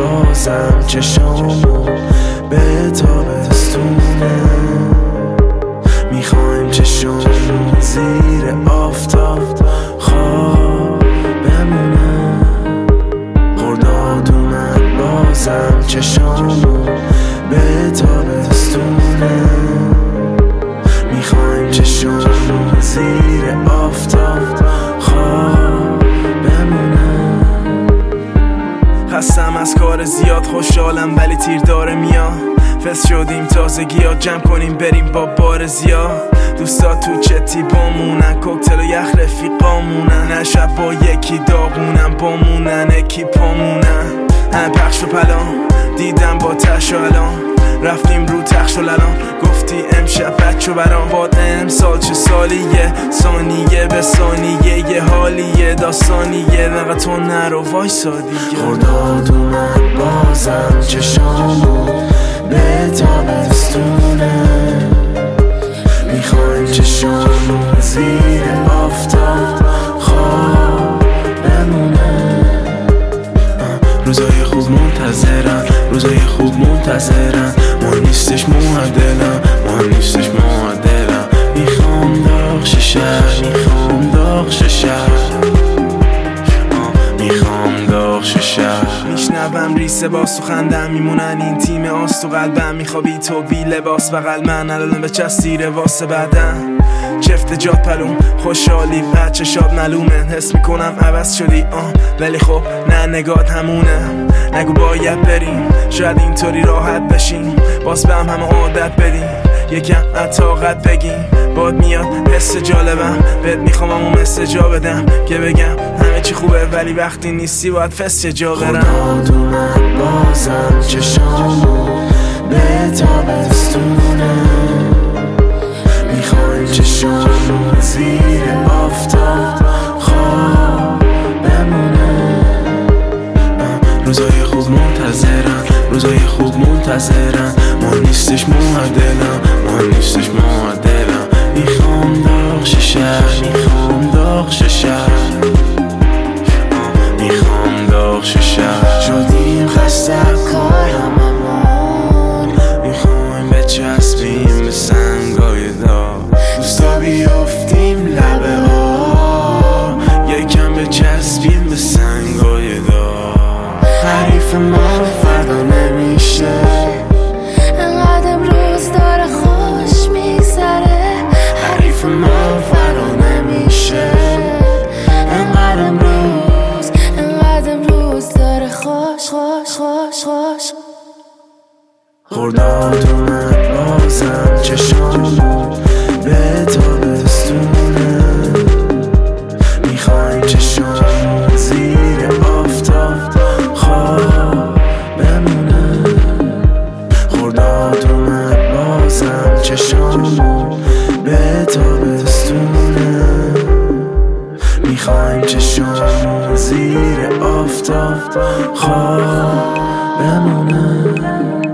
بازم چشامو به تابستونه. میخوایم چشامو زیر آفتاب خواب بمونه. خرداد اومد بازم چشامو به تابستونه. میخوایم چشامو زیر آفتاب خواب بمونه. خستم از کار زیاد، خوشحالم ولی تیر داره میاد. فس شدیم تازگی ها، جمع کنیم بریم با بار زیاد. دوستا تو چتی بامونن، کوکتل و یخ رفیقامونن. نه شب با یکی داغونن، بامونن اکی پامونن. پخش و پلان دیدم با تش و الان، رفتیم رو تخش و للان. گفتی امشب بچه برام باد امسال چه سالیه، ثانیه به ثانیه یه حالیه داستانیه. نقا تو نرو وایسا دیگه. خرداد اومد بازم چشامو به تابستونه. میخوایم چشامو زیر آفتاب خواب بمونه. روزای خوب منتظرن، روزای خوب منتظرن. ما نیستش معدلم، ما نیستش معدلم. میخوام داغ شهر، میخوام داغ شهر، میخوام داغ شهر. میشنوم ریسه با سخندم، میمونن این تیم آس تو قلبم. میخوابی تو بی لباس بغل من، الان به چستیره واسه بعدم. چفت جات پلوم خوشحالی بچه شاد ملومه. حس میکنم عوض شدی ولی خب نه نگات همونه. نگو باید بریم، شاید اینطوری راحت بشیم. باز به همه عادت بدیم، یکم طاقت بگیم. باد میاد حس جالبم، بهت میخوام همون مثل جا بدم که بگم همه چی خوبه ولی وقتی نیستی باید فس یه جا برم. خرداد اومد بازم چشامو به تابستونه. میخوایم چشامو زیر آفتاب خواب بمونه. روزای خوب منتظرن، روزای خوب منتظرن. ما نیستش معدلم، ما نیستش معدلم. میخوام داغ شهر، میخوام داغ شهر، میخوام داغ شهر. شدیم خسته کار هممون، میخوایم بچسبیم به سنگای داغ. دوستا بیافتیم لبه ها، یکم بچسبیم به سنگای داغ. حریف ما فردا نمیشه، انقدر امروز داره خوش میگذره. حریف ما فردا نمیشه، انقدر امروز داره خوش خوش خوش خوش. خرداد اومد بازم چشامو به تابستونه. میخوایم چشامو زیر آفتاب خواب بمونه. خرداد اومد بازم چشامو به تابستونه. میخوایم چشامو زیر آفتاب خواب بمونه.